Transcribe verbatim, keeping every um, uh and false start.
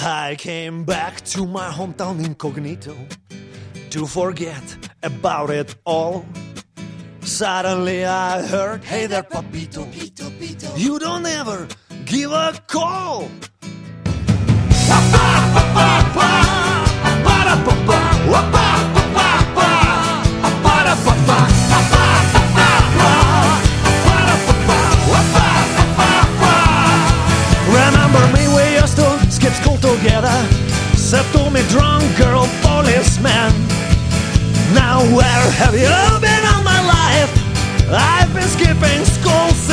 I came back to my hometown incognito to forget about it all. Suddenly I heard, hey there, Papito, you don't ever give a call. Remember me, we used to skip school together. Said to me, drunk girl, policeman. Now where have you been all my life? I've been skipping school